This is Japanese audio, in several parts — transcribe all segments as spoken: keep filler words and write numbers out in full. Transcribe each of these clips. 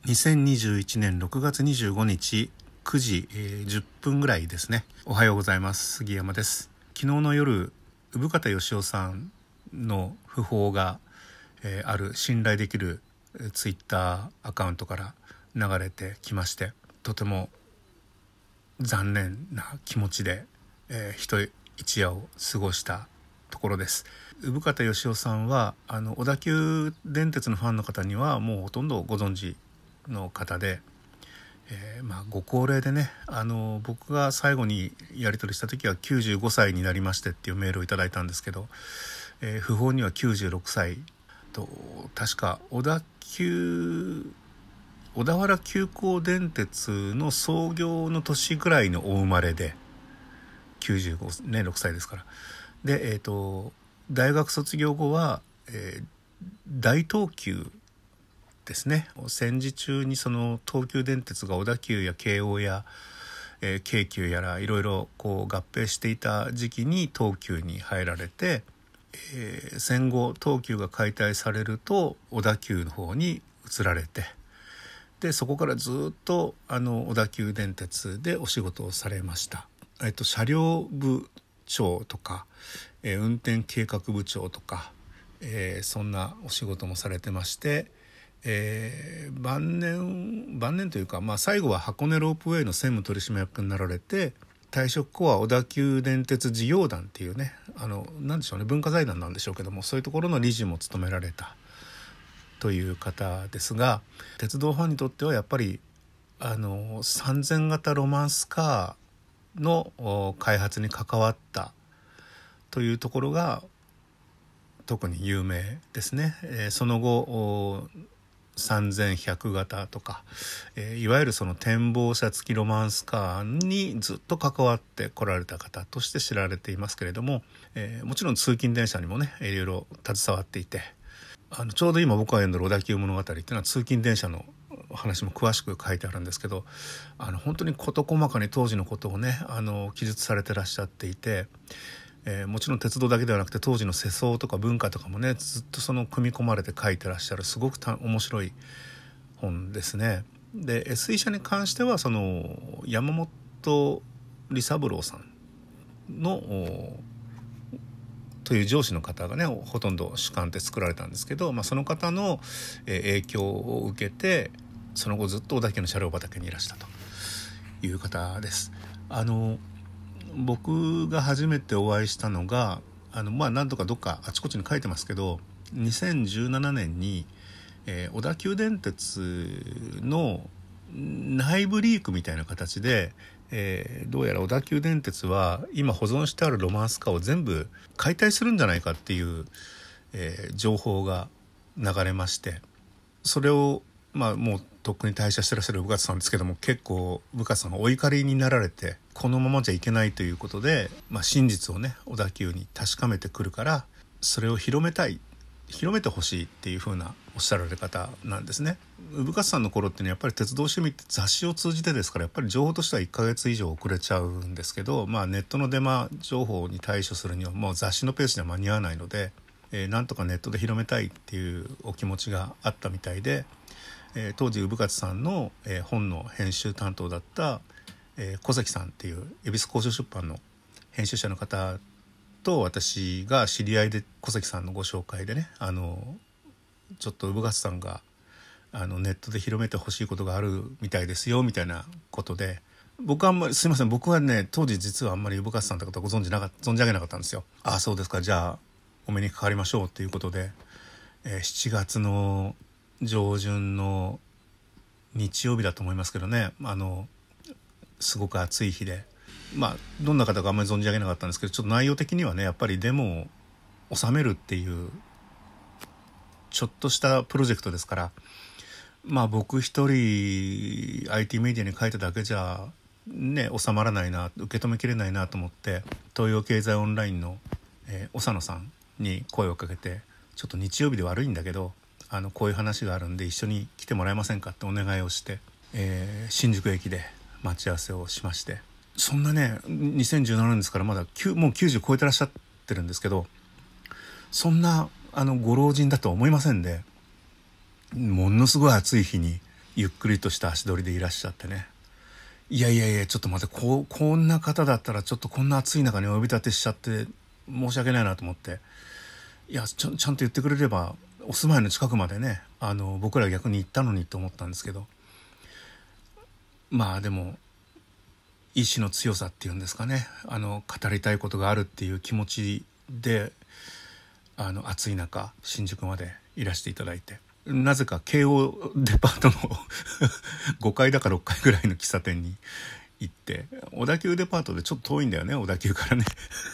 にせんにじゅういちねんろくがつにじゅうごにちくじじゅっぷんぐらいですね。おはようございます。杉山です。昨日の夜、生方義雄さんの訃報が、えー、ある信頼できるツイッターアカウントから流れてきまして、とても残念な気持ちで、えー、一一夜を過ごしたところです。生方義雄さんはあの小田急電鉄のファンの方にはもうほとんどご存知の方で、えーまあ、ご高齢でね、あの僕が最後にやり取りした時はきゅうじゅうごさいになりましてっていうメールをいただいたんですけど、えー、訃報にはきゅうじゅうろくさいと、確か小田急小田原急行電鉄の創業の年ぐらいのお生まれできゅうじゅうごねんろくさいですから。で、えーと、大学卒業後は、えー、大東急ですね。戦時中にその東急電鉄が小田急や京王や、えー、京急やらいろいろこう合併していた時期に東急に入られて、えー、戦後東急が解体されると小田急の方に移られて、でそこからずっとあの小田急電鉄でお仕事をされました。えっと、車両部長とか、えー、運転計画部長とか、えー、そんなお仕事もされてまして、えー、晩年晩年というか、まあ、最後は箱根ロープウェイの専務取締役になられて、退職後は小田急電鉄事業団っていうね、あのなんでしょうね、文化財団なんでしょうけども、そういうところの理事も務められたという方ですが、鉄道ファンにとってはやっぱりあのさんぜん型ロマンスカーの開発に関わったというところが特に有名ですね。えー、その後さんぜんひゃく型とか、えー、いわゆるその展望車付きロマンスカーにずっと関わってこられた方として知られていますけれども、えー、もちろん通勤電車にもねいろいろ携わっていて、あのちょうど今僕が読んでる小田急物語っていうのは通勤電車の話も詳しく書いてあるんですけど、あの本当に事細かに当時のことをねあの記述されてらっしゃっていて、えー、もちろん鉄道だけではなくて当時の世相とか文化とかもねずっとその組み込まれて書いてらっしゃるすごくた面白い本ですね。で エスイー 社に関してはその山本利三郎さんのという上司の方がねほとんど主幹で作られたんですけど、まあ、その方の影響を受けてその後ずっと小田急の車両畑にいらしたという方です。あの僕が初めてお会いしたのがあの、まあ、何度かどっかあちこちに書いてますけど、にせんじゅうななねんに、えー、小田急電鉄の内部リークみたいな形で、えー、どうやら小田急電鉄は今保存してあるロマンスカーを全部解体するんじゃないかっていう、えー、情報が流れまして、それをまあもうとっくに退社してらっしゃる生方さんですけども、結構生方さんがお怒りになられて、このままじゃいけないということで、まあ、真実をね小田急に確かめてくるからそれを広めたい広めてほしいっていう風なおっしゃられ方なんですね。生方さんの頃ってねやっぱり鉄道趣味って雑誌を通じてですから、やっぱり情報としてはいっかげつ以上遅れちゃうんですけど、まあ、ネットのデマ情報に対処するにはもう雑誌のペースでは間に合わないので、えー、なんとかネットで広めたいっていうお気持ちがあったみたいで、えー、当時生方さんの、えー、本の編集担当だった、えー、小関さんっていう恵比寿交渉出版の編集者の方と私が知り合いで、小関さんのご紹介でね、あのちょっと生方さんがあのネットで広めてほしいことがあるみたいですよみたいなことで、僕はあんまりすいません僕はね当時実はあんまり生方さんってことはご存じなかった存じ上げなかったんですよ。ああそうですか、じゃあお目にかかりましょうっていうことで、えー、しちがつの上旬の日曜日だと思いますけどね、あのすごく暑い日で、まあどんな方かあんまり存じ上げなかったんですけど、ちょっと内容的にはねやっぱりデモを収めるっていうちょっとしたプロジェクトですから、まあ僕一人 アイティー メディアに書いただけじゃね収まらないな、受け止めきれないなと思って、東洋経済オンラインの、えー、長野さんに声をかけて、ちょっと日曜日で悪いんだけどあのこういう話があるんで一緒に来てもらえませんかってお願いをして、えー、新宿駅で待ち合わせをしまして、そんなねにせんじゅうななねんですからまだもうきゅうじゅう超えてらっしゃってるんですけど、そんなあのご老人だとは思いませんで、ものすごい暑い日にゆっくりとした足取りでいらっしゃってね、いやいやいやちょっと待って、こうこんな方だったらちょっとこんな暑い中にお呼び立てしちゃって申し訳ないなと思って、いやちゃ, ちゃんと言ってくれればお住まいの近くまでね、あの僕ら逆に行ったのにと思ったんですけど、まあでも意志の強さっていうんですかね、あの語りたいことがあるっていう気持ちで、あの暑い中新宿までいらしていただいて、なぜか京王デパートのごかいだかろっかいぐらいの喫茶店に行って、小田急デパートでちょっと遠いんだよね、小田急からね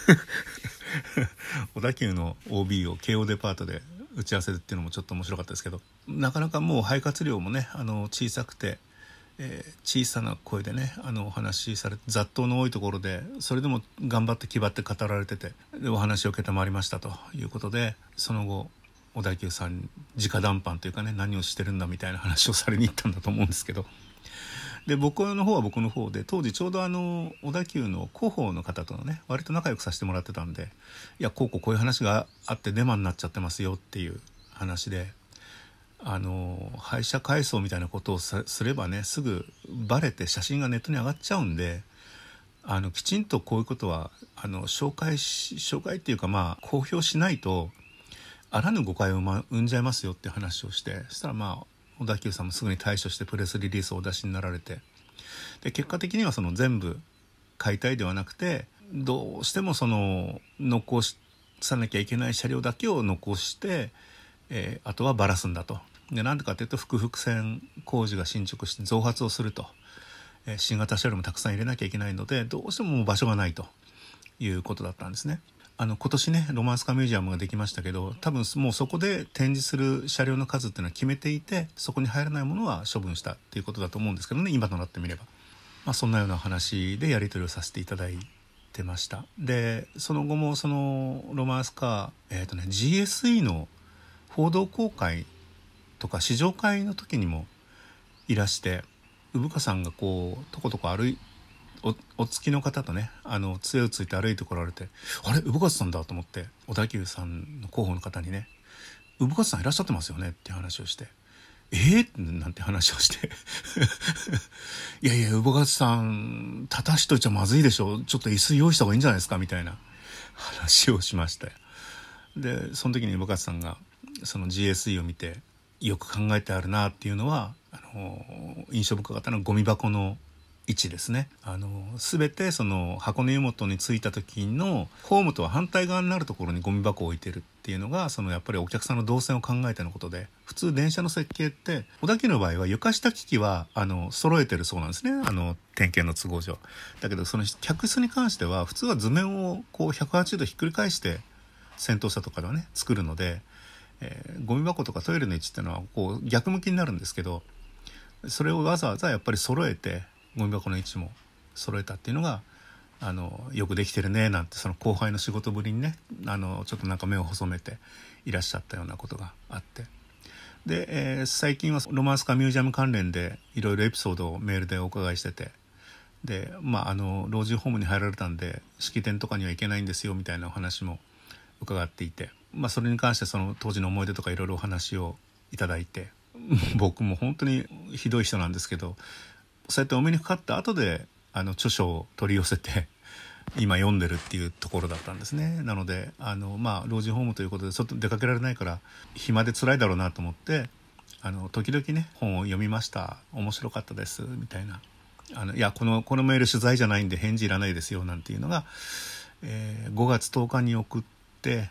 小田急の オービー を京王デパートで打ち合わせっていうのもちょっと面白かったですけど、なかなかもう肺活量もね、あの小さくて、えー、小さな声でね、あのお話しされて、雑踏の多いところでそれでも頑張って気張って語られてて、でお話を承りましたということで、その後小田急さん直談判というかね、何をしてるんだみたいな話をされに行ったんだと思うんですけど、で僕の方は僕の方で、当時ちょうどあの小田急の広報の方とのね割と仲良くさせてもらってたんで、いやこうこうこういう話があってデマになっちゃってますよっていう話で、あの廃車改装みたいなことをすればねすぐバレて写真がネットに上がっちゃうんで、あのきちんとこういうことはあの紹介し紹介っていうかまあ公表しないとあらぬ誤解を生んじゃいますよって話をして、そしたらまあ小田急さんもすぐに対処してプレスリリースをお出しになられて、で結果的にはその全部解体ではなくて、どうしてもその残さなきゃいけない車両だけを残して、えー、あとはバラすんだと。でなんでかというと複々線工事が進捗して増発をすると、えー、新型車両もたくさん入れなきゃいけないので、どうしてももう場所がないということだったんですね。あの今年ねロマンスカーミュージアムができましたけど、多分もうそこで展示する車両の数っていうのは決めていて、そこに入らないものは処分したっていうことだと思うんですけどね、今となってみれば。まあ、そんなような話でやり取りをさせていただいてました。でその後もそのロマンスカー、えーとね、ジーエスイー の報道公開とか試乗会の時にもいらして、産川さんがこうとことこ歩いお, お付きの方とね、あの杖をついて歩いてこられて、あれ産川さんだと思って、小田急さんの広報の方にね、産川さんいらっしゃってますよねって話をして、えー、なんて話をしていやいや産川さん立たしといちゃまずいでしょ、ちょっと椅子用意した方がいいんじゃないですかみたいな話をしました。でその時に産川さんがその ジーエスイー を見て、よく考えてあるなっていうのは、あの印象深かったのはゴミ箱の位置ですね。あの全てその箱根湯本に着いた時のホームとは反対側になるところにゴミ箱を置いてるっていうのが、そのやっぱりお客さんの動線を考えてのことで、普通電車の設計って小田急の場合は床下機器はあの揃えてるそうなんですね、あの点検の都合上。だけどその客室に関しては普通は図面をこうひゃくはちじゅうどひっくり返して先頭車とかではね作るので、えー、ゴミ箱とかトイレの位置っていうのはこう逆向きになるんですけど、それをわざわざやっぱり揃えてゴミ箱の位置も揃えたっていうのが、あのよくできてるねなんて、その後輩の仕事ぶりにね、あのちょっとなんか目を細めていらっしゃったようなことがあって、で、えー、最近はロマンスカーミュージアム関連でいろいろエピソードをメールでお伺いしてて、でまああの老人ホームに入られたんで式典とかには行けないんですよみたいなお話も伺っていて、まあそれに関してその当時の思い出とかいろいろお話をいただいて、僕も本当にひどい人なんですけど、そうやってお目にかかった後であの著書を取り寄せて今読んでるっていうところだったんですね。なのであの、まあ、老人ホームということで外出かけられないから暇で辛いだろうなと思って、あの時々ね本を読みました、面白かったですみたいな、あのいやこのこのメール取材じゃないんで返事いらないですよなんていうのが、えー、ごがつとおかに送って、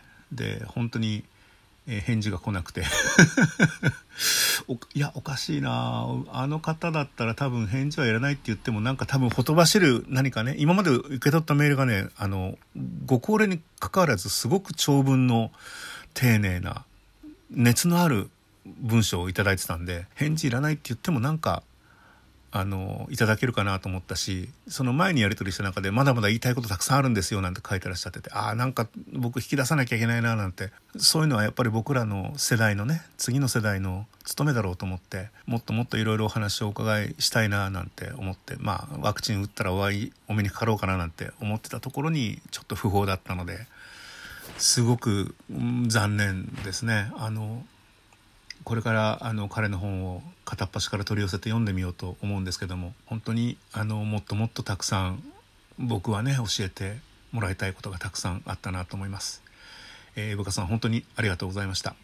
で本当に返事が来なくておいやおかしいな、あの方だったら多分返事はいらないって言ってもなんか多分ほとばしる何かね、今まで受け取ったメールがね、あのご高齢に関わらずすごく長文の丁寧な熱のある文章をいただいてたんで、返事いらないって言ってもなんかあのいただけるかなと思ったし、その前にやり取りした中でまだまだ言いたいことたくさんあるんですよなんて書いてらっしゃってて、ああなんか僕引き出さなきゃいけないななんて、そういうのはやっぱり僕らの世代のね次の世代の務めだろうと思って、もっともっといろいろお話をお伺いしたいななんて思って、まあワクチン打ったらお会いお目にかかろうかななんて思ってたところにちょっと不法だったので、すごく、うん、残念ですね。あのこれからあの彼の本を片っ端から取り寄せて読んでみようと思うんですけども、本当にあのもっともっとたくさん僕はね教えてもらいたいことがたくさんあったなと思います。えー、生深さん本当にありがとうございました。